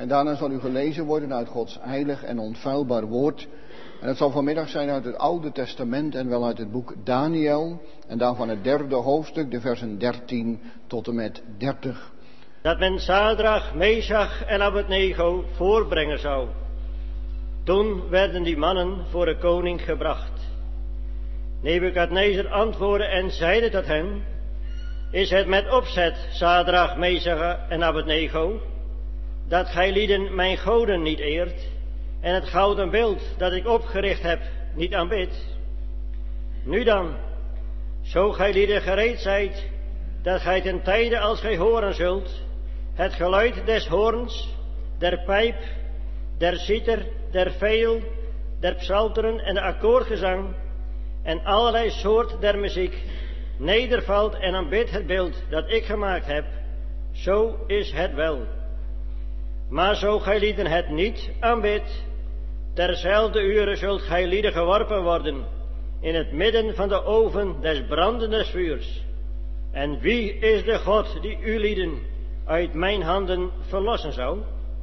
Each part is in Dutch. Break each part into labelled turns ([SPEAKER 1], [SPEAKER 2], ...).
[SPEAKER 1] En daarna zal u gelezen worden uit Gods heilig en onfeilbaar woord. En het zal vanmiddag zijn uit het Oude Testament en wel uit het boek Daniël. En daarvan het 3e hoofdstuk, de versen 13 tot en met 30.
[SPEAKER 2] Dat men Sadrach, Mesach en Abednego voorbrengen zou. Toen werden die mannen voor de koning gebracht. Nebukadnezar antwoordde en zeide tot hen: Is het met opzet, Sadrach, Mesach en Abednego, dat gij lieden mijn goden niet eert en het gouden beeld dat ik opgericht heb niet aanbidt? Nu dan, zo gij lieden gereed zijt, dat gij ten tijde als gij horen zult, het geluid des hoorns, der pijp, der citer, der viool, der psalteren en de akkoordgezang en allerlei soort der muziek nedervalt en aanbidt het beeld dat ik gemaakt heb, zo is het wel. Maar zo gij lieden het niet aanbidt, terzelfde ure zult gij lieden geworpen worden in het midden van de oven des brandenden vuurs. En wie is de God die u lieden uit mijn handen verlossen zou?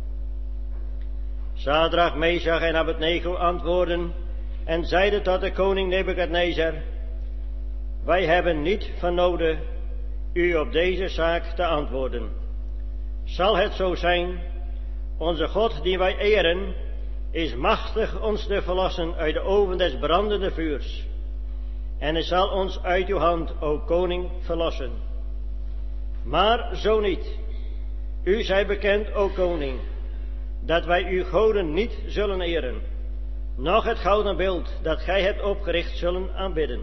[SPEAKER 2] Sadrach, Mesach en Abednego antwoordden en zeiden tot de koning Nebukadnezar: Wij hebben niet van noden u op deze zaak te antwoorden. Zal het zo zijn, onze God die wij eren, is machtig ons te verlossen uit de oven des brandende vuurs. En hij zal ons uit uw hand, o koning, verlossen. Maar zo niet. U zij bekend, o koning, dat wij uw goden niet zullen eren, noch het gouden beeld dat gij hebt opgericht zullen aanbidden.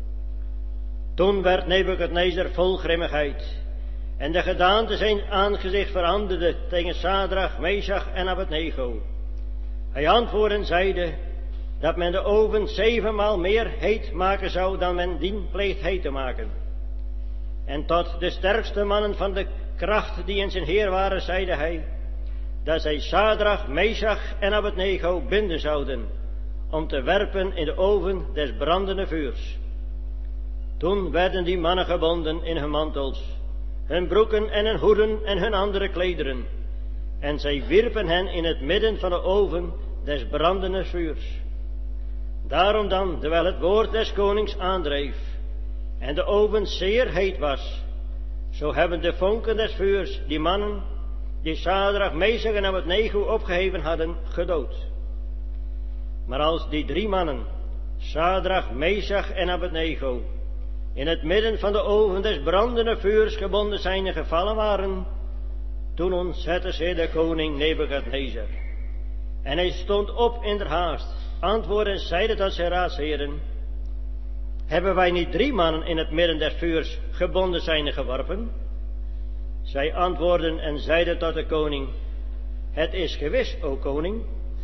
[SPEAKER 2] Toen werd Nebukadnezar vol grimmigheid, en de gedaante zijn aangezicht veranderde tegen Sadrach, Mesach en Abednego. Hij antwoordde en zeide dat men de oven 7-maal meer heet maken zou dan men dien pleegt heet te maken. En tot de sterkste mannen van de kracht die in zijn heer waren, zeide hij dat zij Sadrach, Mesach en Abednego binden zouden om te werpen in de oven des brandende vuurs. Toen werden die mannen gebonden in hun mantels, hun broeken en hun hoeden en hun andere klederen, en zij wierpen hen in het midden van de oven des brandende vuurs. Daarom dan, terwijl het woord des konings aandreef en de oven zeer heet was, zo hebben de vonken des vuurs die mannen die Sadrach, Mesach en Abednego opgeheven hadden, gedood. Maar als die 3 mannen, Sadrach, Mesach en Abednego, in het midden van de oven des brandende vuurs gebonden zijn en gevallen waren, toen ontzette zich de koning Nebukadnezar. En hij stond op in der haast, antwoordde en zeide tot zijn raadsheren: Hebben wij niet 3 mannen in het midden des vuurs gebonden zijn en geworpen? Zij antwoordden en zeiden tot de koning: Het is gewis, o koning.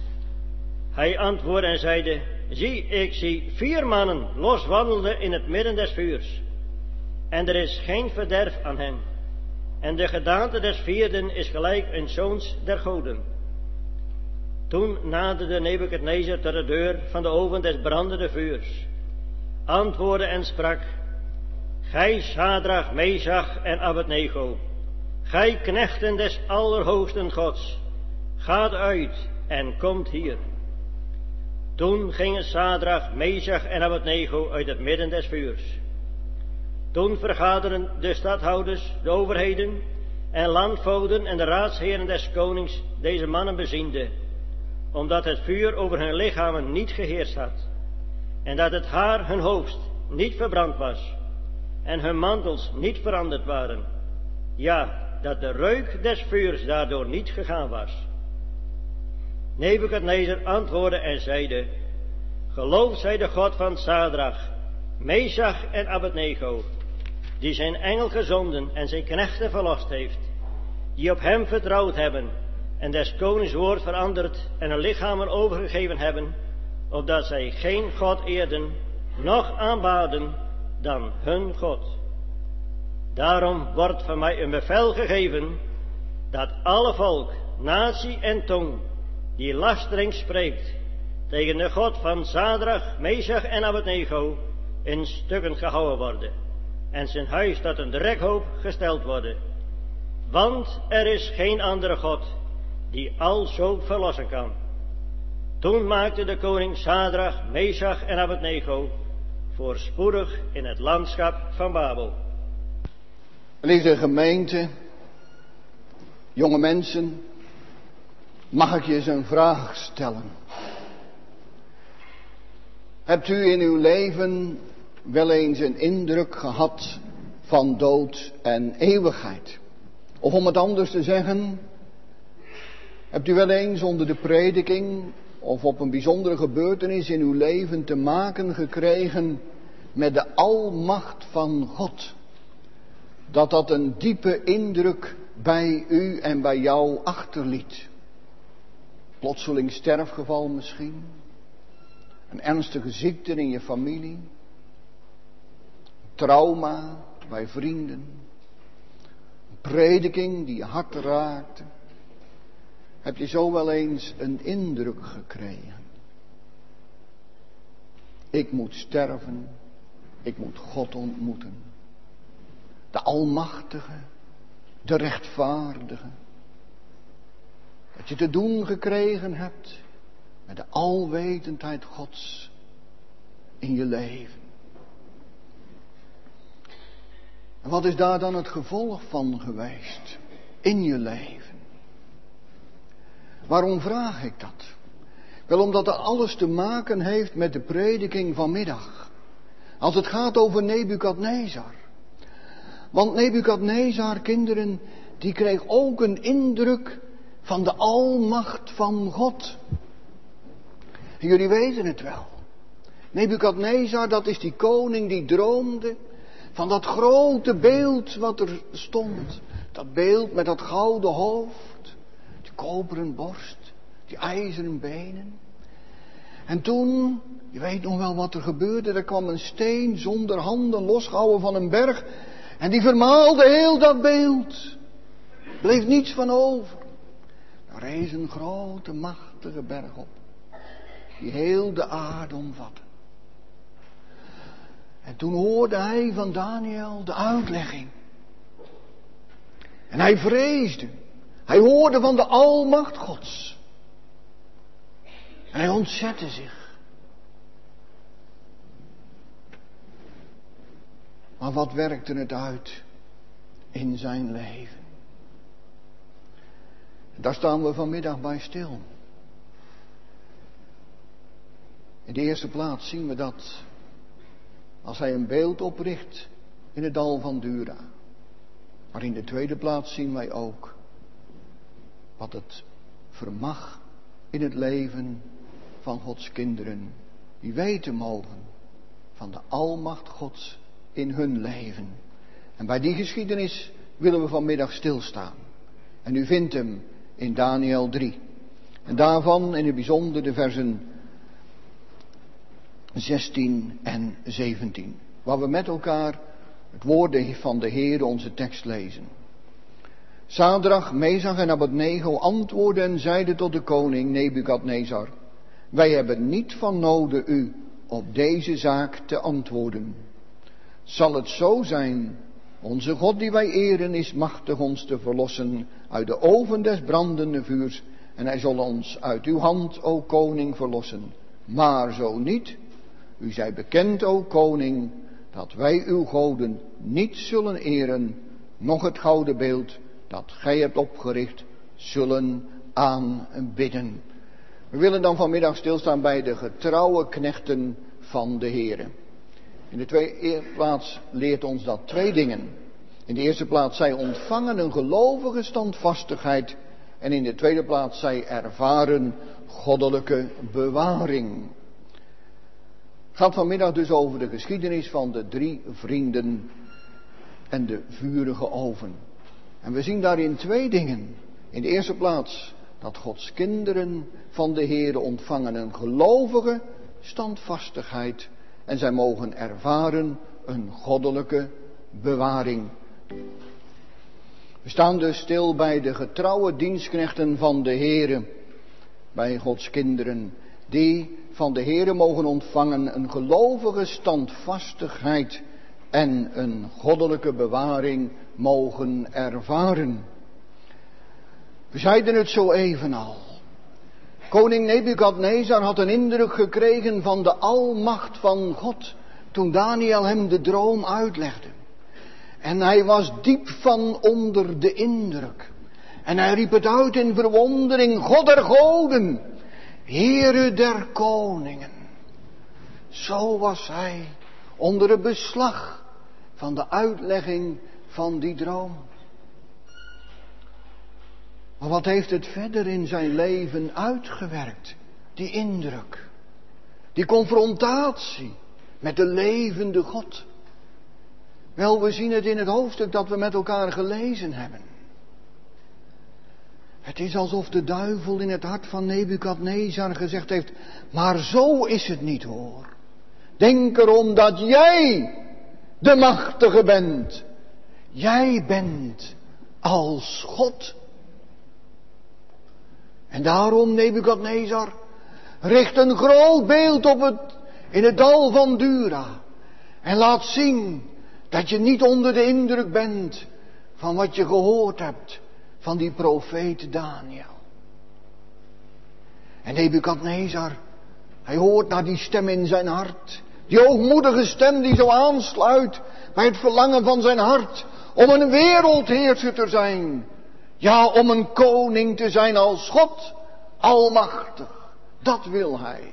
[SPEAKER 2] Hij antwoordde en zeide: Zie, ik zie 4 mannen loswandelen in het midden des vuurs, en er is geen verderf aan hen. En de gedaante des 4e is gelijk een zoons der goden. Toen naderde Nebukadnezar tot de deur van de oven des brandende vuurs, antwoordde en sprak: Gij Sadrach, Mesach en Abednego, gij knechten des Allerhoogsten Gods, gaat uit en komt hier. Toen gingen Sadrach, Mesach en Abednego uit het midden des vuurs. Toen vergaderen de stadhouders, de overheden en landvoogden en de raadsheren des konings deze mannen beziende, omdat het vuur over hun lichamen niet geheerst had, en dat het haar hun hoofd niet verbrand was, en hun mantels niet veranderd waren, ja, dat de reuk des vuurs daardoor niet gegaan was. Nebukadnezar antwoordde en zeide: Geloofd zij de God van Sadrach, Mesach en Abednego, die zijn engel gezonden en zijn knechten verlost heeft, die op hem vertrouwd hebben en des konings woord veranderd en hun lichamen overgegeven hebben, opdat zij geen God eerden, noch aanbaden dan hun God. Daarom wordt van mij een bevel gegeven, dat alle volk, natie en tong, die lastering spreekt tegen de God van Sadrach, Mesach en Abednego, in stukken gehouden worden, en zijn huis tot een drekhoop gesteld worden. Want er is geen andere God die alzo verlossen kan. Toen maakte de koning Sadrach, Mesach en Abednego voorspoedig in het landschap van Babel.
[SPEAKER 1] Lieve gemeente, jonge mensen, mag ik je eens een vraag stellen? Hebt u in uw leven wel eens een indruk gehad van dood en eeuwigheid? Of om het anders te zeggen, hebt u wel eens onder de prediking of op een bijzondere gebeurtenis in uw leven te maken gekregen met de almacht van God? Dat een diepe indruk bij u en bij jou achterliet. Plotseling sterfgeval misschien. Een ernstige ziekte in je familie. Trauma bij vrienden. Een prediking die je hart raakte. Heb je zo wel eens een indruk gekregen? Ik moet sterven. Ik moet God ontmoeten. De Almachtige. De Rechtvaardige. Dat je te doen gekregen hebt met de alwetendheid Gods in je leven. En wat is daar dan het gevolg van geweest in je leven? Waarom vraag ik dat? Wel omdat er alles te maken heeft met de prediking vanmiddag. Als het gaat over Nebukadnezar. Want Nebukadnezar, kinderen, die kreeg ook een indruk van de almacht van God. En jullie weten het wel. Nebukadnezar, dat is die koning die droomde van dat grote beeld wat er stond. Dat beeld met dat gouden hoofd, die koperen borst, die ijzeren benen. En toen, je weet nog wel wat er gebeurde, er kwam een steen zonder handen losgehouden van een berg. En die vermaalde heel dat beeld. Bleef niets van over. Er rees een grote, machtige berg op. Die heel de aarde omvatte. En toen hoorde hij van Daniel de uitlegging. En hij vreesde. Hij hoorde van de almacht Gods. En hij ontzette zich. Maar wat werkte het uit in zijn leven? En daar staan we vanmiddag bij stil. In de eerste plaats zien we dat als hij een beeld opricht in het dal van Dura. Maar in de tweede plaats zien wij ook wat het vermag in het leven van Gods kinderen. Die weten mogen van de almacht Gods in hun leven. En bij die geschiedenis willen we vanmiddag stilstaan. En u vindt hem in Daniel 3. En daarvan in het bijzonder de versen 16 en 17. Waar we met elkaar het woord van de Heer onze tekst lezen. Sadrach, Mesach en Abednego antwoordden en zeiden tot de koning Nebukadnezar: wij hebben niet van noden u op deze zaak te antwoorden. Zal het zo zijn, onze God die wij eren is machtig ons te verlossen uit de oven des brandende vuurs, en hij zal ons uit uw hand, o koning, verlossen. Maar zo niet, u zij bekend, o koning, dat wij uw goden niet zullen eren, noch het gouden beeld dat gij hebt opgericht zullen aanbidden. We willen dan vanmiddag stilstaan bij de getrouwe knechten van de Heere. In de tweede plaats leert ons dat twee dingen. In de eerste plaats, zij ontvangen een gelovige standvastigheid. En in de tweede plaats, zij ervaren goddelijke bewaring. Het gaat vanmiddag dus over de geschiedenis van de 3 vrienden en de vurige oven. En we zien daarin twee dingen. In de eerste plaats dat Gods kinderen van de Heere ontvangen een gelovige standvastigheid. En zij mogen ervaren een goddelijke bewaring. We staan dus stil bij de getrouwe dienstknechten van de Heere. Bij Gods kinderen. Die van de Heere mogen ontvangen een gelovige standvastigheid. En een goddelijke bewaring mogen ervaren. We zeiden het zo even al. Koning Nebukadnezar had een indruk gekregen van de almacht van God toen Daniel hem de droom uitlegde. En hij was diep van onder de indruk. En hij riep het uit in verwondering: God der goden, Heere der koningen. Zo was hij onder het beslag van de uitlegging van die droom. Maar wat heeft het verder in zijn leven uitgewerkt? Die indruk. Die confrontatie met de levende God. Wel, we zien het in het hoofdstuk dat we met elkaar gelezen hebben. Het is alsof de duivel in het hart van Nebukadnezar gezegd heeft: maar zo is het niet, hoor. Denk erom dat jij de machtige bent. Jij bent als God. En daarom, Nebukadnezar, richt een groot beeld in het dal van Dura. En laat zien dat je niet onder de indruk bent van wat je gehoord hebt van die profeet Daniel. En Nebukadnezar, hij hoort naar die stem in zijn hart. Die hoogmoedige stem die zo aansluit bij het verlangen van zijn hart om een wereldheerser te zijn. Ja, om een koning te zijn als God, almachtig. Dat wil hij.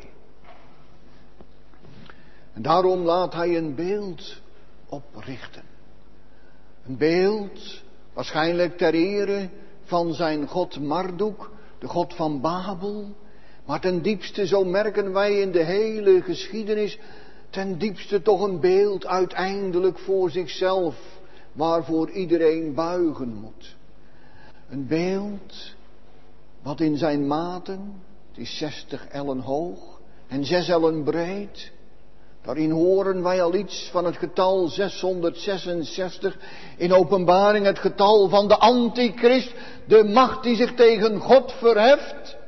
[SPEAKER 1] En daarom laat hij een beeld oprichten. Een beeld waarschijnlijk ter ere van zijn god Marduk, de god van Babel. Maar ten diepste, zo merken wij in de hele geschiedenis, ten diepste toch een beeld uiteindelijk voor zichzelf, waarvoor iedereen buigen moet. Een beeld wat in zijn maten, het is 60 ellen hoog en 6 ellen breed. Daarin horen wij al iets van het getal 666. In Openbaring het getal van de Antichrist, de macht die zich tegen God verheft.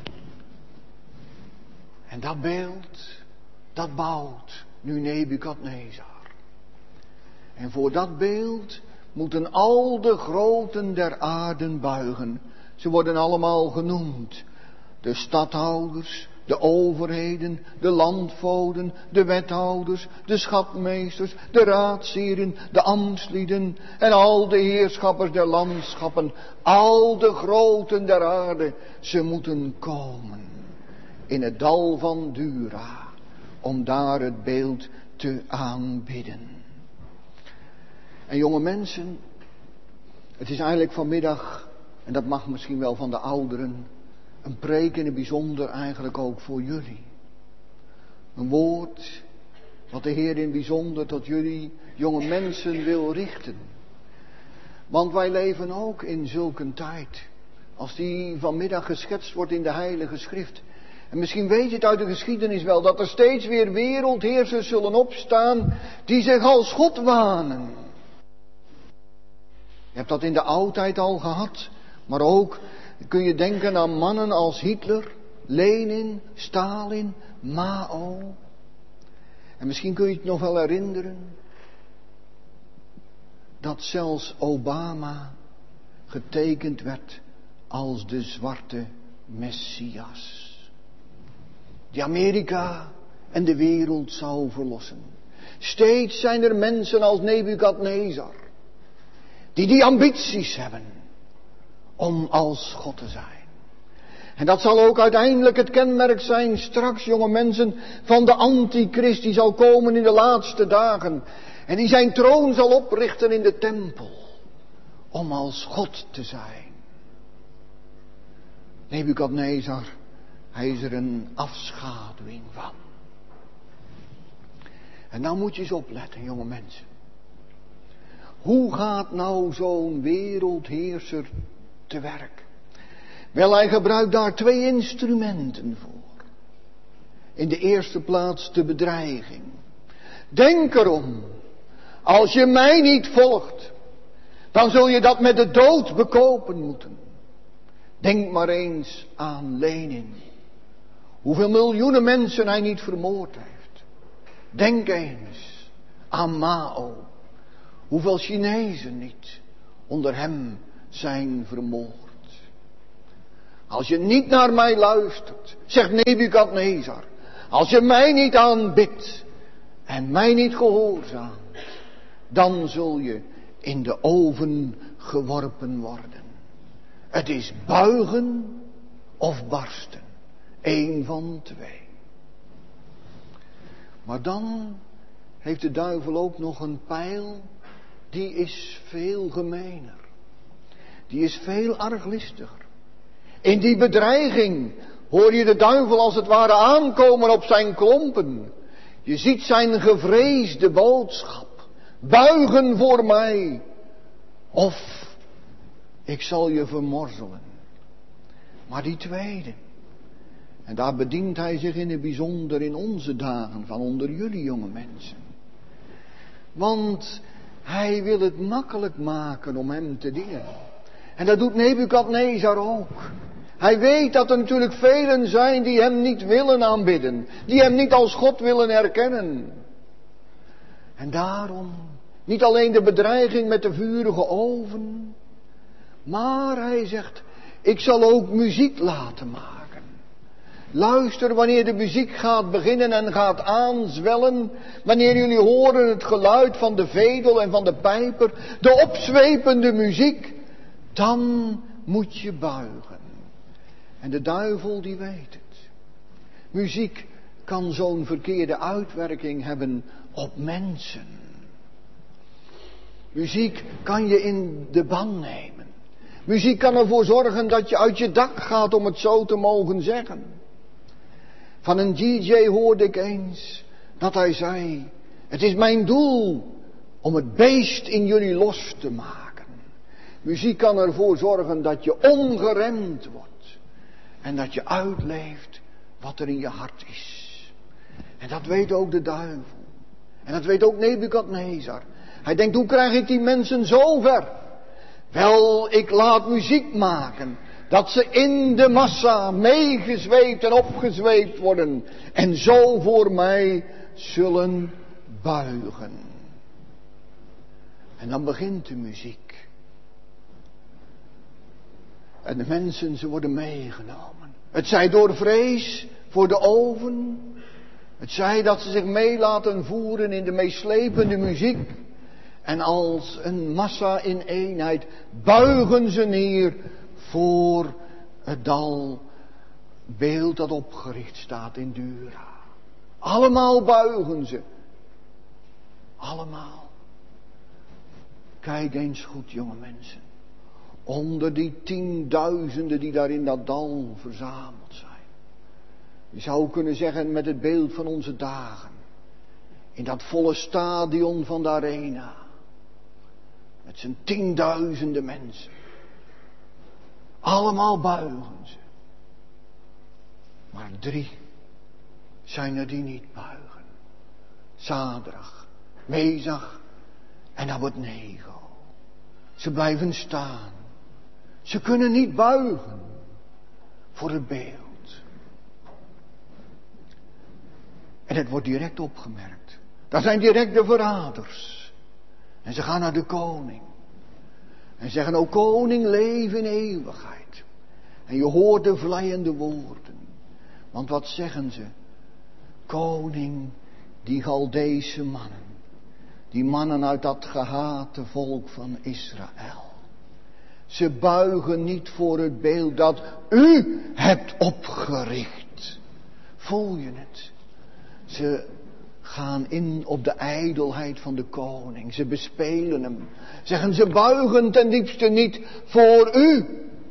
[SPEAKER 1] En dat beeld, dat bouwt nu Nebukadnezar. En voor dat beeld moeten al de groten der aarde buigen. Ze worden allemaal genoemd. De stadhouders, de overheden, de landvoogden, de wethouders, de schatmeesters, de raadsheren, de ambtslieden en al de heerschappers der landschappen. Al de groten der aarde, ze moeten komen in het dal van Dura om daar het beeld te aanbidden. En jonge mensen, het is eigenlijk vanmiddag, en dat mag misschien wel van de ouderen, een preek in het bijzonder eigenlijk ook voor jullie. Een woord wat de Heer in het bijzonder tot jullie jonge mensen wil richten. Want wij leven ook in zulk een tijd als die vanmiddag geschetst wordt in de Heilige Schrift. En misschien weet je het uit de geschiedenis wel, dat er steeds weer wereldheersers zullen opstaan die zich als God wanen. Je hebt dat in de oudheid al gehad, maar ook kun je denken aan mannen als Hitler, Lenin, Stalin, Mao. En misschien kun je het nog wel herinneren dat zelfs Obama getekend werd als de zwarte Messias. Die Amerika en de wereld zou verlossen. Steeds zijn er mensen als Nebukadnezar die ambities hebben om als God te zijn. En dat zal ook uiteindelijk het kenmerk zijn straks, jonge mensen, van de Antichrist die zal komen in de laatste dagen. En die zijn troon zal oprichten in de tempel om als God te zijn. Nebukadnezar, hij is er een afschaduwing van. En nou moet je eens opletten, jonge mensen. Hoe gaat nou zo'n wereldheerser te werk? Wel, hij gebruikt daar 2 instrumenten voor. In de eerste plaats de bedreiging. Denk erom, als je mij niet volgt, dan zul je dat met de dood bekopen moeten. Denk maar eens aan Lenin. Hoeveel miljoenen mensen hij niet vermoord heeft. Denk eens aan Mao. Hoeveel Chinezen niet onder hem zijn vermoord. als je niet naar mij luistert, zegt Nebukadnezar, als je mij niet aanbidt en mij niet gehoorzaamt, dan zul je in de oven geworpen worden. Het is buigen of barsten. Eén van twee. Maar dan heeft de duivel ook nog een pijl, die is veel gemener. Die is veel arglistiger. In die bedreiging hoor je de duivel als het ware aankomen op zijn klompen. Je ziet zijn gevreesde boodschap. Buigen voor mij. Of ik zal je vermorzelen. Maar die tweede. En daar bedient hij zich in het bijzonder in onze dagen van onder jullie jonge mensen. Want hij wil het makkelijk maken om hem te dienen. En dat doet Nebukadnezar ook. Hij weet dat er natuurlijk velen zijn die hem niet willen aanbidden. Die hem niet als God willen erkennen. En daarom niet alleen de bedreiging met de vurige oven. Maar hij zegt, ik zal ook muziek laten maken. Luister wanneer de muziek gaat beginnen en gaat aanzwellen. Wanneer jullie horen het geluid van de vedel en van de pijper. De opzwepende muziek. Dan moet je buigen. En de duivel die weet het. Muziek kan zo'n verkeerde uitwerking hebben op mensen. Muziek kan je in de ban nemen. Muziek kan ervoor zorgen dat je uit je dak gaat, om het zo te mogen zeggen. Van een DJ hoorde ik eens dat hij zei, het is mijn doel om het beest in jullie los te maken. Muziek kan ervoor zorgen dat je ongeremd wordt. En dat je uitleeft wat er in je hart is. En dat weet ook de duivel. En dat weet ook Nebukadnezar. Hij denkt, hoe krijg ik die mensen zover? Wel, ik laat muziek maken. Dat ze in de massa meegezweept en opgezweept worden. En zo voor mij zullen buigen. En dan begint de muziek. En de mensen, ze worden meegenomen. Het zij door vrees voor de oven. Het zij dat ze zich mee laten voeren in de meeslepende muziek. En als een massa in eenheid buigen ze neer voor het dalbeeld dat opgericht staat in Dura. Allemaal buigen ze. Allemaal. Kijk eens goed, jonge mensen. Onder die 10.000 die daar in dat dal verzameld zijn. Je zou kunnen zeggen met het beeld van onze dagen. In dat volle stadion van de arena. Met zijn 10.000 mensen. Allemaal buigen ze. Maar 3 zijn er die niet buigen. Sadrach, Mesach en Abednego. Ze blijven staan. Ze kunnen niet buigen voor het beeld. En het wordt direct opgemerkt. Daar zijn direct de verraders. En ze gaan naar de koning. En zeggen, o koning, leef in eeuwigheid. En je hoort de vleiende woorden. Want wat zeggen ze? Koning, die Chaldese mannen. Die mannen uit dat gehate volk van Israël. Ze buigen niet voor het beeld dat u hebt opgericht. Voel je het? Ze gaan in op de ijdelheid van de koning. Ze bespelen hem. Zeggen, ze buigen ten diepste niet voor u.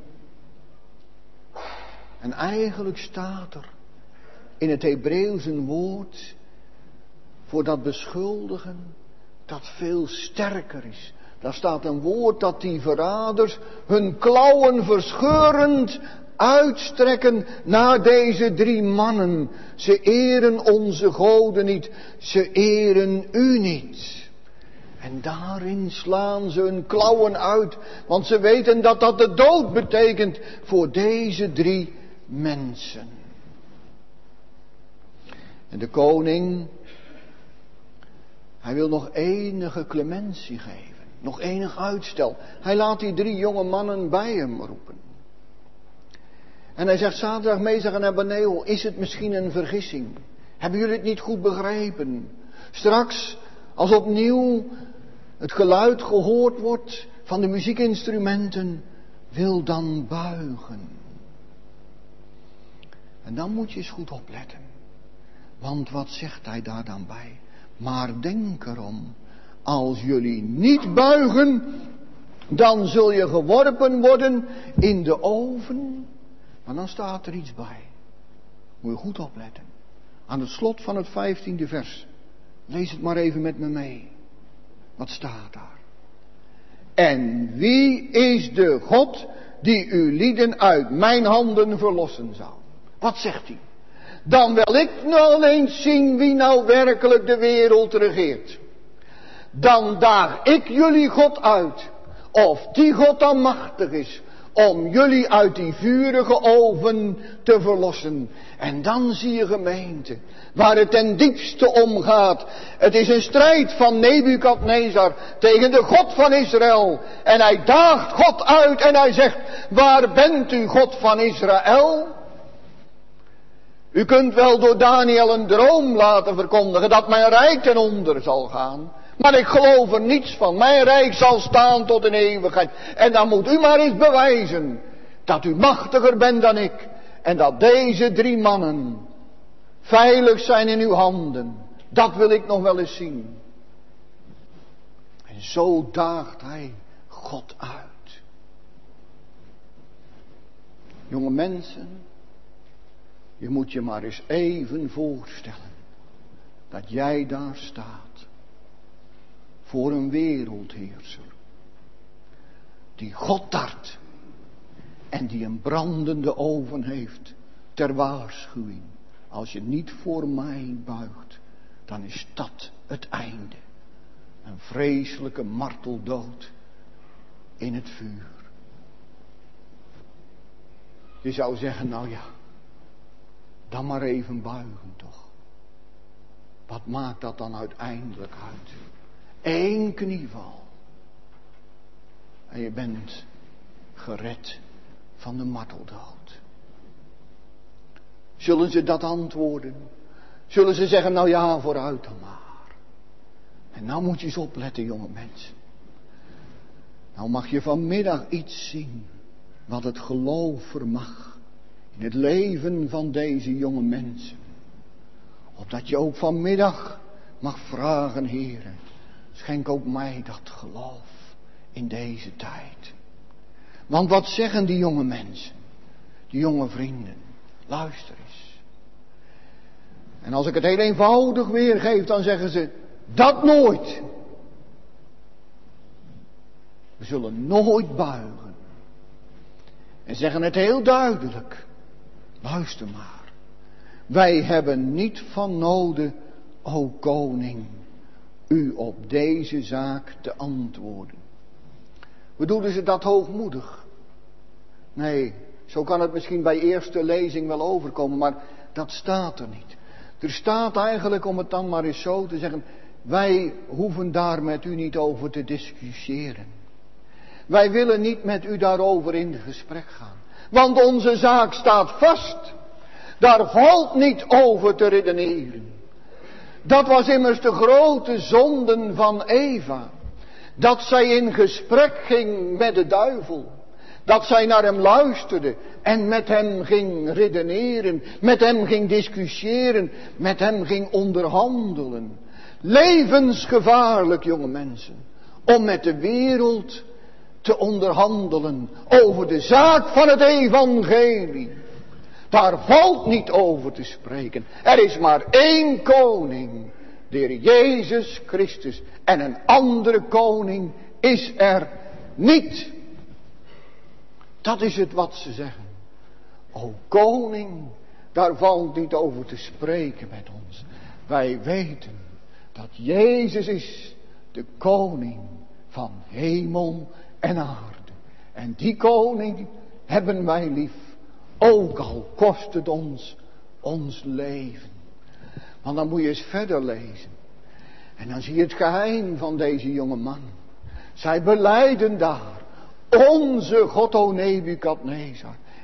[SPEAKER 1] En eigenlijk staat er in het Hebreeuws een woord voor dat beschuldigen dat veel sterker is. Daar staat een woord dat die verraders hun klauwen verscheurend uitstrekken naar deze 3 mannen. Ze eren onze goden niet, ze eren u niet. En daarin slaan ze hun klauwen uit, want ze weten dat dat de dood betekent voor deze 3 mensen. En de koning, hij wil nog enige clementie geven. Nog enig uitstel. Hij laat die 3 jonge mannen bij hem roepen. En hij zegt, Sadrach, Mesach en Abednego, is het misschien een vergissing? Hebben jullie het niet goed begrepen? Straks, als opnieuw het geluid gehoord wordt van de muziekinstrumenten, wil dan buigen. En dan moet je eens goed opletten. Want wat zegt hij daar dan bij? Maar denk erom, als jullie niet buigen, dan zul je geworpen worden in de oven. Maar dan staat er iets bij. Moet je goed opletten. Aan het slot van het 15e vers. Lees het maar even met me mee. Wat staat daar? En wie is de God die uw lieden uit mijn handen verlossen zou? Wat zegt hij? Dan wil ik nou eens zien wie nou werkelijk de wereld regeert. Dan daag ik jullie God uit. Of die God dan machtig is om jullie uit die vurige oven te verlossen. En dan zie je gemeente, waar het ten diepste om gaat. Het is een strijd van Nebukadnezar tegen de God van Israël. En hij daagt God uit en hij zegt, waar bent u, God van Israël? U kunt wel door Daniel een droom laten verkondigen dat mijn rijk ten onder zal gaan. Maar ik geloof er niets van. Mijn rijk zal staan tot in eeuwigheid. En dan moet u maar eens bewijzen dat u machtiger bent dan ik. En dat deze 3 mannen veilig zijn in uw handen. Dat wil ik nog wel eens zien. En zo daagt hij God uit. Jonge mensen, je moet je maar eens even voorstellen dat jij daar staat. Voor een wereldheerser. Die God tart. En die een brandende oven heeft. Ter waarschuwing. Als je niet voor mij buigt. Dan is dat het einde. Een vreselijke marteldood. In het vuur. Je zou zeggen, nou ja. Dan maar even buigen toch. Wat maakt dat dan uiteindelijk uit? 1 knieval. En je bent gered van de marteldood. Zullen ze dat antwoorden? Zullen ze zeggen, nou ja, vooruit dan maar. En nou moet je eens opletten, jonge mensen. Nou mag je vanmiddag iets zien wat het geloof vermag in het leven van deze jonge mensen. Opdat je ook vanmiddag mag vragen, Heere, schenk ook mij dat geloof in deze tijd. Want wat zeggen die jonge mensen, die jonge vrienden? Luister eens. En als ik het heel eenvoudig weergeef, dan zeggen ze, dat nooit. We zullen nooit buigen. En zeggen het heel duidelijk. Luister maar. Wij hebben niet van noden, o koning, u op deze zaak te antwoorden. Bedoelen ze dat hoogmoedig? Nee, zo kan het misschien bij eerste lezing wel overkomen, maar dat staat er niet. Er staat eigenlijk, om het dan maar eens zo te zeggen, wij hoeven daar met u niet over te discussiëren. Wij willen niet met u daarover in gesprek gaan. Want onze zaak staat vast. Daar valt niet over te redeneren. Dat was immers de grote zonden van Eva. Dat zij in gesprek ging met de duivel. Dat zij naar hem luisterde en met hem ging redeneren. Met hem ging discussiëren. Met hem ging onderhandelen. Levensgevaarlijk, jonge mensen. Om met de wereld te onderhandelen over de zaak van het evangelie. Daar valt niet over te spreken. Er is maar 1 koning, de Heer Jezus Christus. En een andere koning is er niet. Dat is het wat ze zeggen. O koning, daar valt niet over te spreken met ons. Wij weten dat Jezus is de koning van hemel en aarde. En die koning hebben wij lief. Ook al kost het ons leven. Want dan moet je eens verder lezen. En dan zie je het geheim van deze jonge man. Zij belijden daar. Onze God, o Nebukadnezar,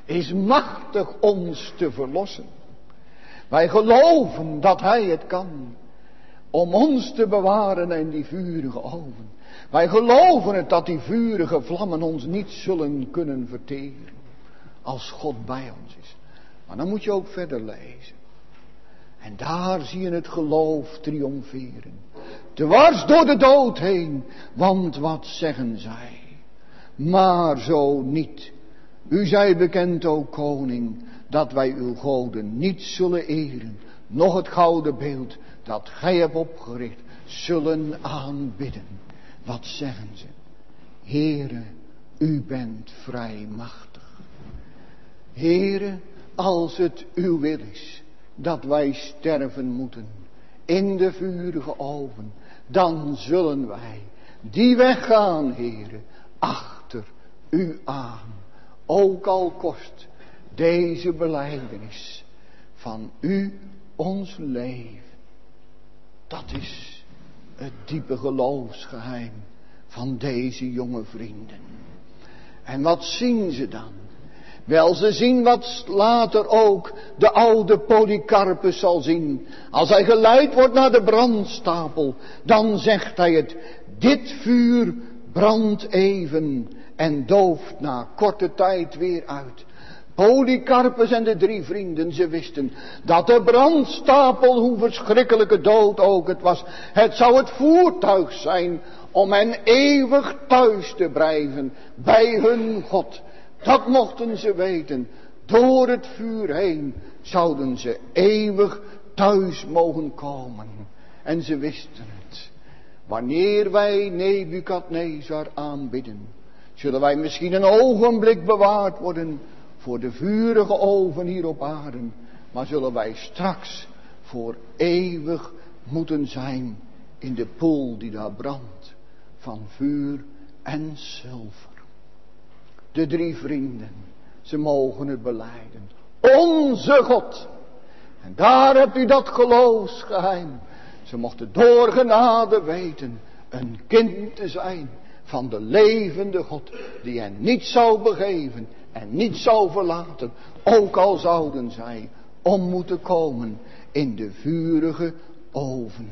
[SPEAKER 1] is machtig ons te verlossen. Wij geloven dat Hij het kan om ons te bewaren in die vurige oven. Wij geloven het dat die vurige vlammen ons niet zullen kunnen verteren als God bij ons is. Maar dan moet je ook verder lezen. En daar zie je het geloof triomferen. Dwars door de dood heen, want wat zeggen zij? Maar zo niet. U zij bekend, o koning, dat wij uw goden niet zullen eren, noch het gouden beeld dat gij hebt opgericht, zullen aanbidden. Wat zeggen ze? Heere, u bent vrij machtig. Heere, als het uw wil is, dat wij sterven moeten in de vurige oven, dan zullen wij die weg gaan, Heere, achter u aan. Ook al kost deze belijdenis van u ons leven. Dat is het diepe geloofsgeheim van deze jonge vrienden. En wat zien ze dan? Wel, ze zien wat later ook de oude Polycarpus zal zien. Als hij geleid wordt naar de brandstapel, dan zegt hij het: dit vuur brandt even en dooft na korte tijd weer uit. Polycarpus en de 3 vrienden, ze wisten dat de brandstapel, hoe verschrikkelijke dood ook het was, het zou het voertuig zijn om hen eeuwig thuis te blijven bij hun God. Dat mochten ze weten. Door het vuur heen zouden ze eeuwig thuis mogen komen. En ze wisten het. Wanneer wij Nebukadnezar aanbidden, zullen wij misschien een ogenblik bewaard worden voor de vurige oven hier op aarde. Maar zullen wij straks voor eeuwig moeten zijn in de poel die daar brandt van vuur en zilver. De 3 vrienden, ze mogen het belijden. Onze God. En daar hebt u dat geloofsgeheim. Ze mochten door genade weten een kind te zijn van de levende God, die hen niet zou begeven en niet zou verlaten, ook al zouden zij om moeten komen in de vurige oven.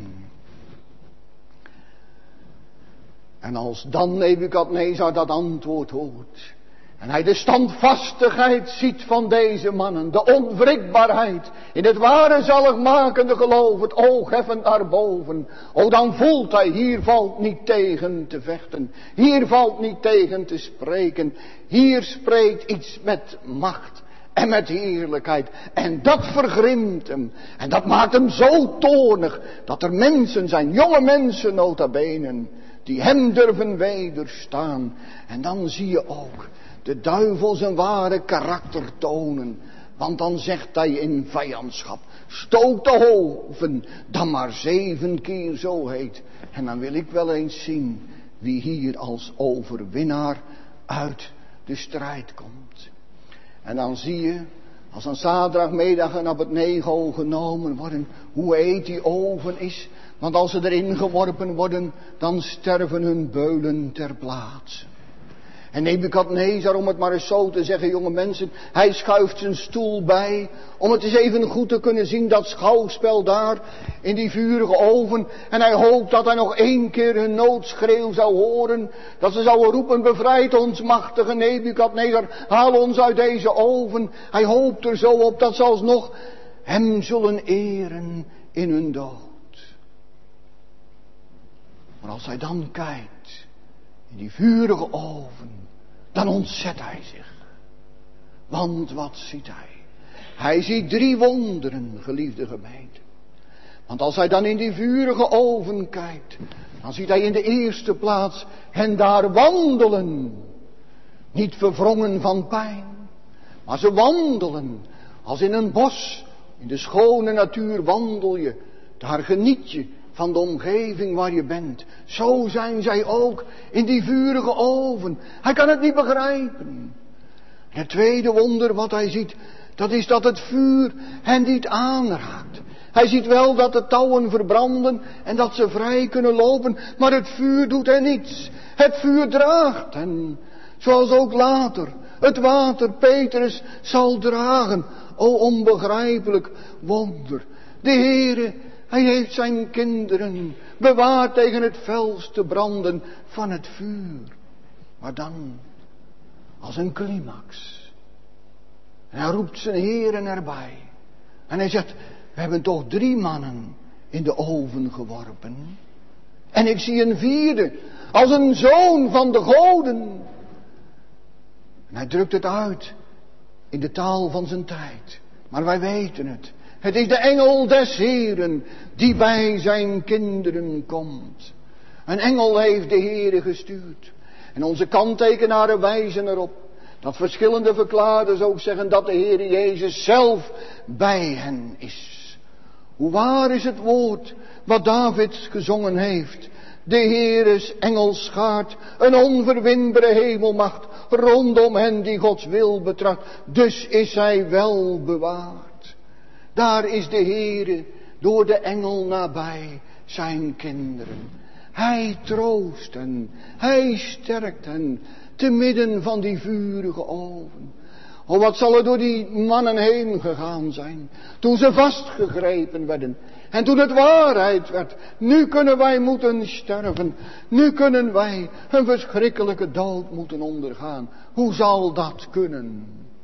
[SPEAKER 1] En als dan Nebukadnezar dat antwoord hoort, en hij de standvastigheid ziet van deze mannen, de onwrikbaarheid in het ware zaligmakende geloof, het oog heffend naar boven. O, dan voelt hij, hier valt niet tegen te vechten. Hier valt niet tegen te spreken. Hier spreekt iets met macht en met heerlijkheid. En dat vergrimt hem. En dat maakt hem zo toornig, dat er mensen zijn, jonge mensen nota bene, die hem durven wederstaan. En dan zie je ook de duivel zijn ware karakter tonen. Want dan zegt hij in vijandschap: stoot de hoven, dan maar 7 keer zo heet. En dan wil ik wel eens zien wie hier als overwinnaar uit de strijd komt. En dan zie je, als aan Sadrach, Medach en Abednego genomen worden, hoe heet die oven is. Want als ze erin geworpen worden, dan sterven hun beulen ter plaatse. En Nebukadnezar, om het maar eens zo te zeggen, jonge mensen, hij schuift zijn stoel bij, om het eens even goed te kunnen zien, dat schouwspel daar in die vurige oven. En hij hoopt dat hij nog 1 keer hun noodschreeuw zou horen, dat ze zouden roepen: bevrijd ons, machtige Nebukadnezar, haal ons uit deze oven. Hij hoopt er zo op dat ze alsnog hem zullen eren in hun dood. Maar als hij dan kijkt in die vurige oven, dan ontzet hij zich. Want wat ziet hij? Hij ziet 3 wonderen, geliefde gemeente. Want als hij dan in die vurige oven kijkt, dan ziet hij in de eerste plaats hen daar wandelen. Niet verwrongen van pijn, maar ze wandelen als in een bos. In de schone natuur wandel je, daar geniet je van de omgeving waar je bent. Zo zijn zij ook in die vurige oven. Hij kan het niet begrijpen. Het tweede wonder wat hij ziet, dat is dat het vuur hen niet aanraakt. Hij ziet wel dat de touwen verbranden en dat ze vrij kunnen lopen, maar het vuur doet hen niets. Het vuur draagt hen Zoals ook later het water Petrus zal dragen. O onbegrijpelijk wonder. De Heere, hij heeft zijn kinderen bewaard tegen het felste branden van het vuur. Maar dan, als een climax. En hij roept zijn heren erbij. En hij zegt, we hebben toch 3 mannen in de oven geworpen. En ik zie een 4e, als een zoon van de goden. En hij drukt het uit in de taal van zijn tijd. Maar wij weten het. Het is de engel des Heren die bij zijn kinderen komt. Een engel heeft de Heere gestuurd. En onze kanttekenaren wijzen erop dat verschillende verklaarders ook zeggen dat de Heere Jezus zelf bij hen is. Hoe waar is het woord wat David gezongen heeft. De Heeres engel schaart een onverwinbare hemelmacht rondom hen die Gods wil betracht. Dus is hij wel bewaard. Daar is de Heere door de engel nabij zijn kinderen. Hij troost hen, hij sterkt hen, te midden van die vurige oven. Oh, wat zal er door die mannen heen gegaan zijn, toen ze vastgegrepen werden. En toen het waarheid werd, nu kunnen wij moeten sterven, nu kunnen wij een verschrikkelijke dood moeten ondergaan. Hoe zal dat kunnen?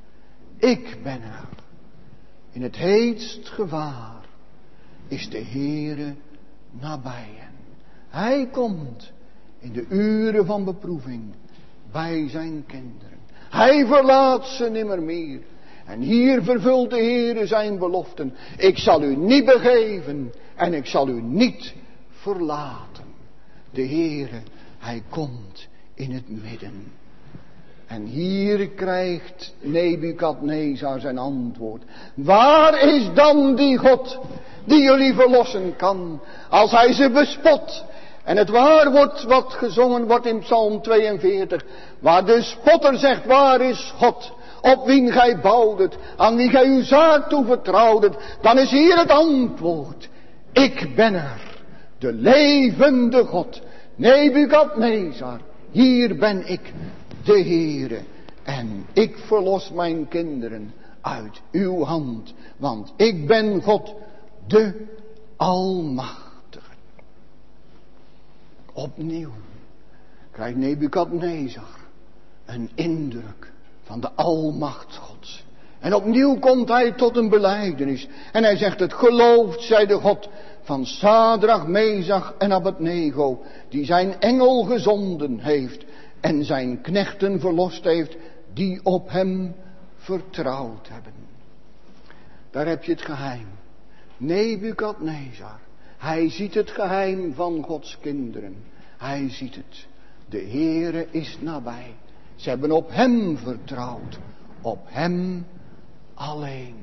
[SPEAKER 1] Ik ben er. In het heetst gevaar is de Heere nabij hen. Hij komt in de uren van beproeving bij zijn kinderen. Hij verlaat ze nimmer meer. En hier vervult de Heere zijn beloften. Ik zal u niet begeven en ik zal u niet verlaten. De Heere, hij komt in het midden. En hier krijgt Nebukadnezar zijn antwoord. Waar is dan die God die jullie verlossen kan, als hij ze bespot? En het waar wordt wat gezongen wordt in Psalm 42. Waar de spotter zegt, waar is God? Op wien gij bouwdet, aan wie gij uw zaak toevertrouwdet. Dan is hier het antwoord. Ik ben er, de levende God. Nebukadnezar, hier ben ik, de Heere. En ik verlos mijn kinderen uit uw hand. Want ik ben God, de Almachtige. Opnieuw krijgt Nebukadnezar een indruk van de almacht Gods. En opnieuw komt hij tot een belijdenis. En hij zegt, het gelooft zij de God van Sadrach, Mesach en Abednego, die zijn engel gezonden heeft en zijn knechten verlost heeft, die op hem vertrouwd hebben. Daar heb je het geheim. Nebukadnezar. Hij ziet het geheim van Gods kinderen. Hij ziet het. De Heere is nabij. Ze hebben op hem vertrouwd. Op hem alleen.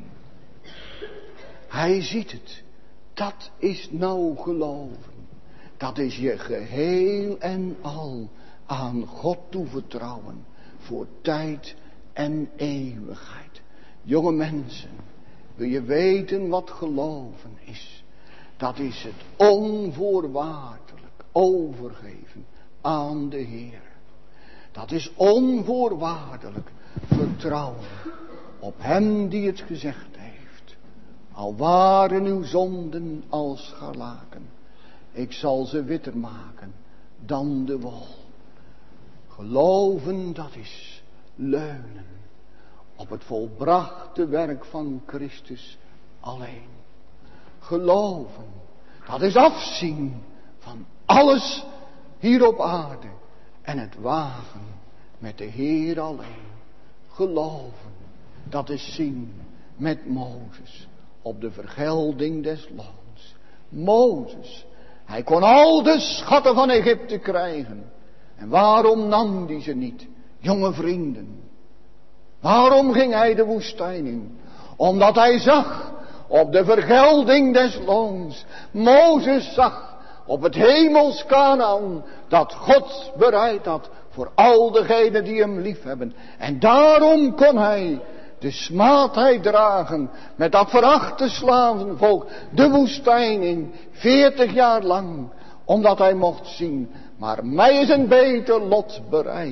[SPEAKER 1] Hij ziet het. Dat is nou geloven. Dat is je geheel en al aan God toevertrouwen. Voor tijd en eeuwigheid. Jonge mensen. Wil je weten wat geloven is? Dat is het onvoorwaardelijk overgeven aan de Heer. Dat is onvoorwaardelijk vertrouwen op hem die het gezegd heeft. Al waren uw zonden als scharlaken, ik zal ze witter maken dan de wol. Geloven, dat is leunen op het volbrachte werk van Christus alleen. Geloven, dat is afzien van alles hier op aarde en het wagen met de Heer alleen. Geloven, dat is zien met Mozes op de vergelding des loons. Mozes, hij kon al de schatten van Egypte krijgen. En waarom nam hij ze niet, jonge vrienden? Waarom ging hij de woestijn in? Omdat hij zag op de vergelding des loons. Mozes zag op het hemels Kanaan dat God bereid had voor al degenen die hem lief hebben. En daarom kon hij de smaadheid dragen met dat verachte slavenvolk de woestijn in 40 jaar lang. Omdat hij mocht zien, maar mij is een beter lot bereid.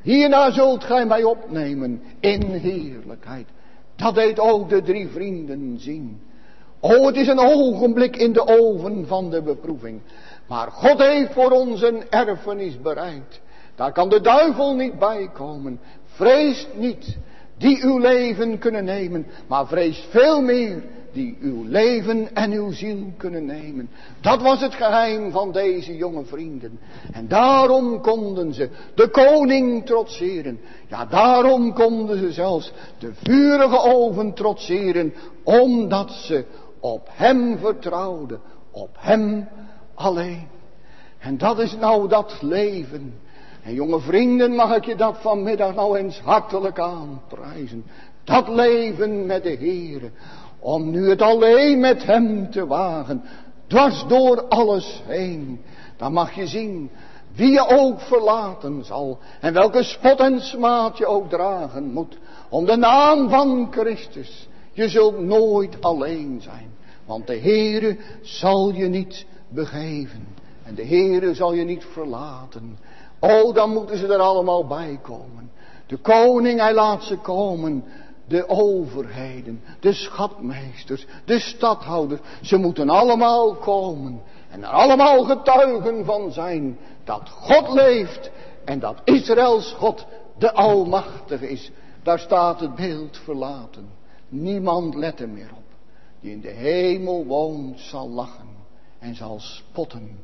[SPEAKER 1] Hierna zult gij mij opnemen in heerlijkheid. Dat deed ook de 3 vrienden zien. O, het is een ogenblik in de oven van de beproeving. Maar God heeft voor ons een erfenis bereid. Daar kan de duivel niet bij komen. Vrees niet die uw leven kunnen nemen. Maar vrees veel meer die uw leven en uw ziel kunnen nemen. Dat was het geheim van deze jonge vrienden. En daarom konden ze de koning trotseren. Ja, daarom konden ze zelfs de vurige oven trotseren. Omdat ze op hem vertrouwden. Op hem alleen. En dat is nou dat leven. En jonge vrienden, mag ik je dat vanmiddag nou eens hartelijk aanprijzen. Dat leven met de Heere. Om nu het alleen met hem te wagen. Dwars door alles heen. Dan mag je zien wie je ook verlaten zal. En welke spot en smaad je ook dragen moet. Om de naam van Christus. Je zult nooit alleen zijn. Want de Heere zal je niet begeven. En de Heere zal je niet verlaten. Oh, dan moeten ze er allemaal bij komen. De koning, hij laat ze komen. De overheden, de schatmeesters, de stadhouders. Ze moeten allemaal komen. En er allemaal getuigen van zijn. Dat God leeft. En dat Israëls God de Almachtige is. Daar staat het beeld verlaten. Niemand let er meer op. Die in de hemel woont zal lachen. En zal spotten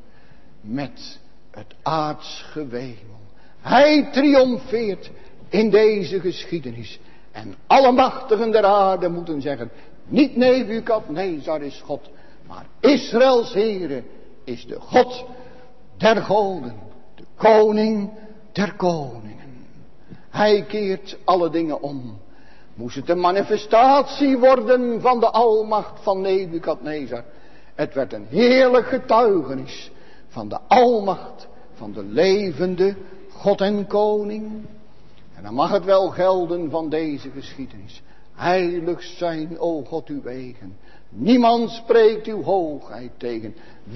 [SPEAKER 1] met het aards gewemel. Hij triomfeert in deze geschiedenis. En alle machtigen der aarde moeten zeggen. Niet Nebukadnezar is God. Maar Israëls Heere is de God der goden. De koning der koningen. Hij keert alle dingen om. Moest het een manifestatie worden van de almacht van Nebukadnezar. Het werd een heerlijk getuigenis van de almacht van de levende God en koning. En dan mag het wel gelden van deze geschiedenis. Heilig zijn, o God, uw wegen. Niemand spreekt uw hoogheid tegen.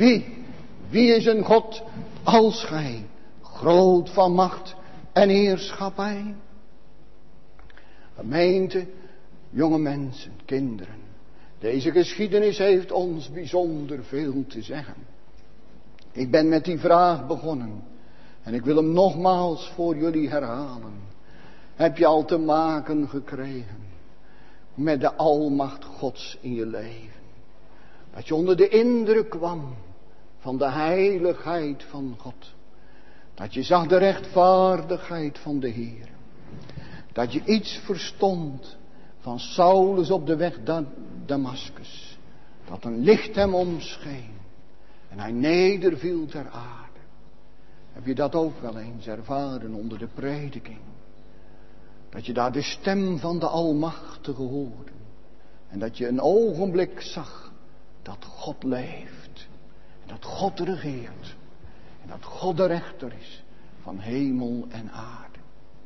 [SPEAKER 1] Wie is een God als gij? Groot van macht en heerschappij. Gemeente, jonge mensen, kinderen. Deze geschiedenis heeft ons bijzonder veel te zeggen. Ik ben met die vraag begonnen. En ik wil hem nogmaals voor jullie herhalen. Heb je al te maken gekregen met de almacht Gods in je leven? Dat je onder de indruk kwam van de heiligheid van God. Dat je zag de rechtvaardigheid van de Heer. Dat je iets verstond van Saulus op de weg Damaskus. Dat een licht hem omscheen. En hij nederviel ter aarde. Heb je dat ook wel eens ervaren onder de prediking? Dat je daar de stem van de Almachtige hoorde. En dat je een ogenblik zag dat God leeft. En dat God regeert. En dat God de rechter is van hemel en aarde.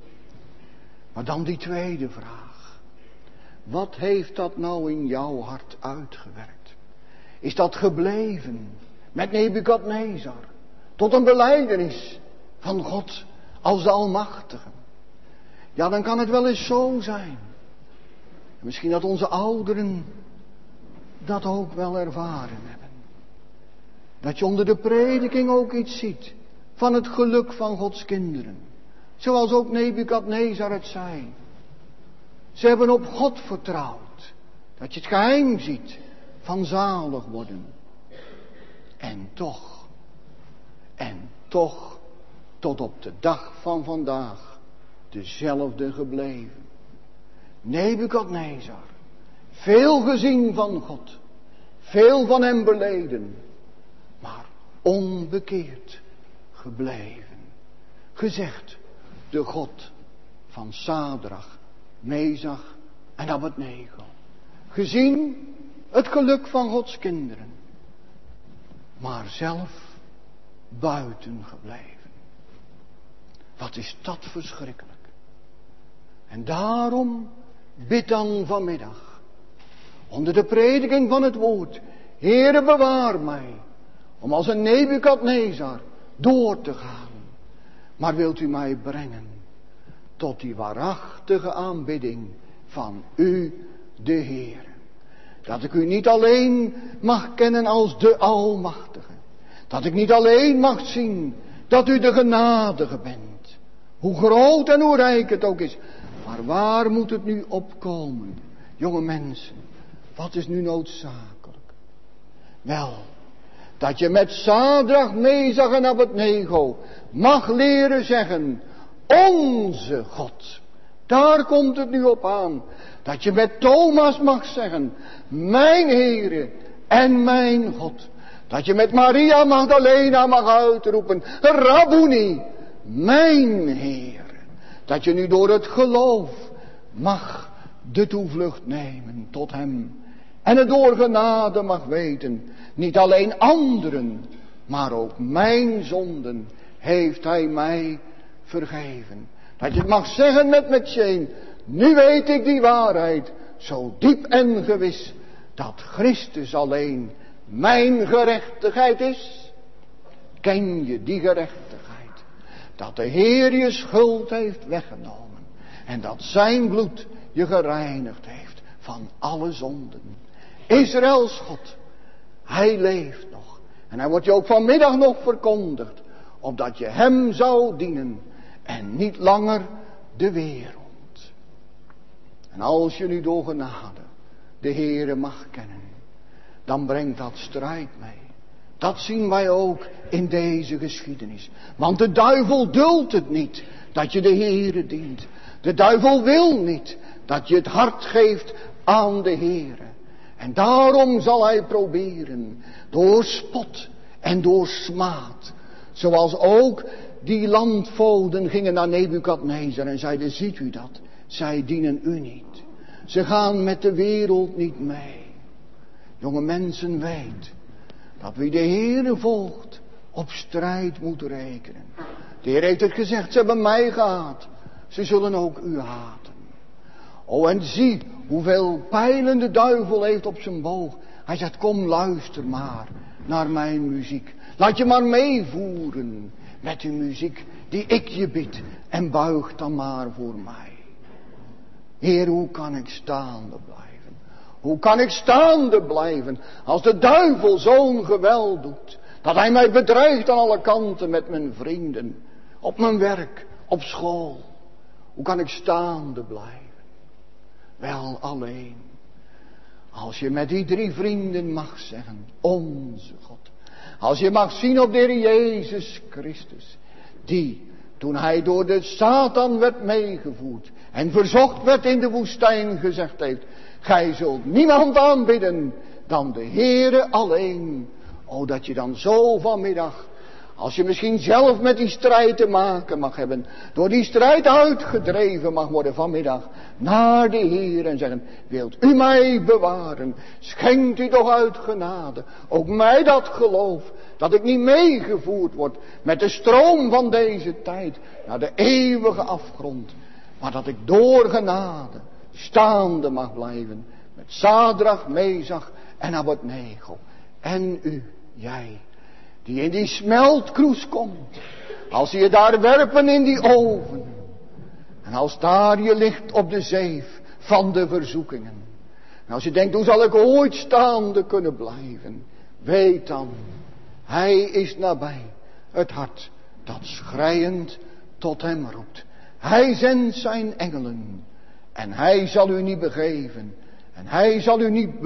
[SPEAKER 1] Maar dan die tweede vraag. Wat heeft dat nou in jouw hart uitgewerkt? Is dat gebleven met Nebukadnezar tot een belijdenis van God als de Almachtige? Ja, dan kan het wel eens zo zijn. Misschien dat onze ouderen dat ook wel ervaren hebben. Dat je onder de prediking ook iets ziet van het geluk van Gods kinderen. Zoals ook Nebukadnezar het zei. Ze hebben op God vertrouwd. Dat je het geheim ziet van zalig worden. En toch, tot op de dag van vandaag dezelfde gebleven. Nebukadnezar, veel gezien van God, veel van hem beleden, maar onbekeerd gebleven. Gezegd, de God van Sadrach, Mesach en Abednego. Gezien het geluk van Gods kinderen, maar zelf buiten gebleven. Wat is dat verschrikkelijk. En daarom bid dan vanmiddag, onder de prediking van het woord, Heere bewaar mij, om als een Nebukadnezar door te gaan. Maar wilt u mij brengen tot die waarachtige aanbidding van u, de Heer. Dat ik u niet alleen mag kennen als de Almachtige. Dat ik niet alleen mag zien dat u de Genadige bent. Hoe groot en hoe rijk het ook is. Maar waar moet het nu opkomen? Jonge mensen, wat is nu noodzakelijk? Wel, dat je met Sadrach, Mesach en Abednego mag leren zeggen, onze God. Daar komt het nu op aan. Dat je met Thomas mag zeggen, mijn Heere en mijn God. Dat je met Maria Magdalena mag uitroepen, Rabboni, mijn Heer. Dat je nu door het geloof mag de toevlucht nemen tot hem. En het door genade mag weten, niet alleen anderen, maar ook mijn zonden heeft hij mij vergeven. Dat je het mag zeggen met Metsjeen, nu weet ik die waarheid, zo diep en gewis, dat Christus alleen mijn gerechtigheid is. Ken je die gerechtigheid? Dat de Heer je schuld heeft weggenomen. En dat zijn bloed je gereinigd heeft van alle zonden. Israëls God, hij leeft nog. En hij wordt je ook vanmiddag nog verkondigd. Opdat je hem zou dienen. En niet langer de wereld. En als je nu door genade de Heere mag kennen. Dan brengt dat strijd mee. Dat zien wij ook in deze geschiedenis. Want de duivel duldt het niet dat je de Heere dient. De duivel wil niet dat je het hart geeft aan de Heere. En daarom zal hij proberen door spot en door smaad. Zoals ook die landvoogden gingen naar Nebukadnezar en zeiden, ziet u dat? Zij dienen u niet. Ze gaan met de wereld niet mee. Jonge mensen, weet dat wie de Heere volgt op strijd moet rekenen. De Heer heeft het gezegd, ze hebben mij gehaat. Ze zullen ook u haten. Oh, en zie hoeveel pijlen de duivel heeft op zijn boog. Hij zegt, kom luister maar naar mijn muziek. Laat je maar meevoeren met die muziek die ik je bied. En buig dan maar voor mij. Heer, hoe kan ik staande blijven? Hoe kan ik staande blijven als de duivel zo'n geweld doet? Dat hij mij bedreigt aan alle kanten met mijn vrienden. Op mijn werk, op school. Hoe kan ik staande blijven? Wel alleen. Als je met die 3 vrienden mag zeggen, onze God. Als je mag zien op de Heer Jezus Christus. Die, toen hij door de Satan werd meegevoerd. En verzocht werd in de woestijn, gezegd heeft. Gij zult niemand aanbidden dan de Heere alleen. O, dat je dan zo vanmiddag, als je misschien zelf met die strijd te maken mag hebben, door die strijd uitgedreven mag worden vanmiddag, naar de Heer en zeggen, wilt u mij bewaren, schenkt u toch uit genade, ook mij dat geloof, dat ik niet meegevoerd word met de stroom van deze tijd, naar de eeuwige afgrond, maar dat ik door genade staande mag blijven, met Sadrach, Mesach en Abednego. En u, jij, die in die smeltkroes komt, als je daar werpen in die oven, en als daar je ligt op de zeef van de verzoekingen, en als je denkt, hoe zal ik ooit staande kunnen blijven, weet dan, hij is nabij, het hart dat schreiend tot hem roept. Hij zendt zijn engelen, en hij zal u niet begeven, en hij zal u niet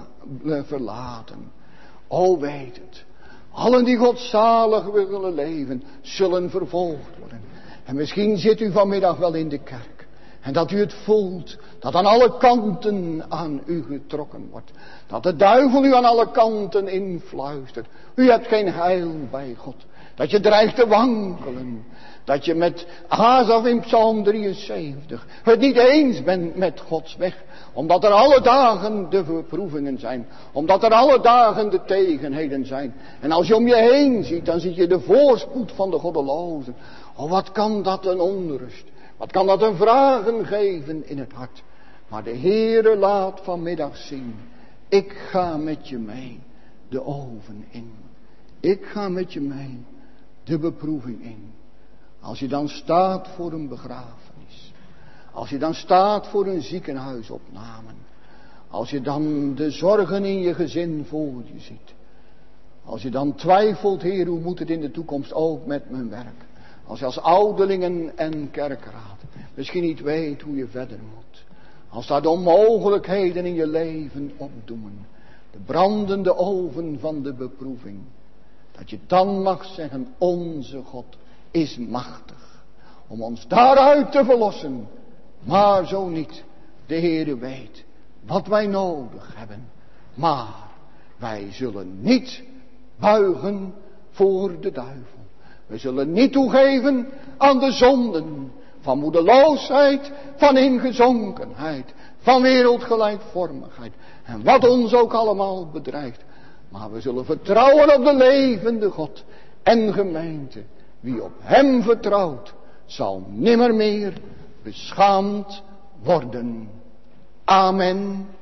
[SPEAKER 1] verlaten. O, weet het. Allen die godzalig willen leven, zullen vervolgd worden. En misschien zit u vanmiddag wel in de kerk. En dat u het voelt, dat aan alle kanten aan u getrokken wordt. Dat de duivel u aan alle kanten influistert. U hebt geen heil bij God. Dat je dreigt te wankelen. Dat je met Asaf in Psalm 73 het niet eens bent met Gods weg. Omdat er alle dagen de beproevingen zijn. Omdat er alle dagen de tegenheden zijn. En als je om je heen ziet, dan zie je de voorspoed van de goddelozen. Oh, wat kan dat een onrust. Wat kan dat een vragen geven in het hart. Maar de Heere laat vanmiddag zien. Ik ga met je mee de oven in. Ik ga met je mee de beproeving in. Als je dan staat voor een begrafenis. Als je dan staat voor een ziekenhuisopname. Als je dan de zorgen in je gezin voor je ziet. Als je dan twijfelt, Heer, hoe moet het in de toekomst ook met mijn werk. Als je als ouderlingen en kerkraad misschien niet weet hoe je verder moet. Als daar de onmogelijkheden in je leven opdoemen. De brandende oven van de beproeving. Dat je dan mag zeggen, onze God is machtig. Om ons daaruit te verlossen. Maar zo niet. De Heere weet wat wij nodig hebben. Maar wij zullen niet buigen voor de duivel. We zullen niet toegeven aan de zonden van moedeloosheid, van ingezonkenheid, van wereldgelijkvormigheid. En wat ons ook allemaal bedreigt. Maar we zullen vertrouwen op de levende God en gemeente. Wie op hem vertrouwt, zal nimmer meer beschaamd worden. Amen.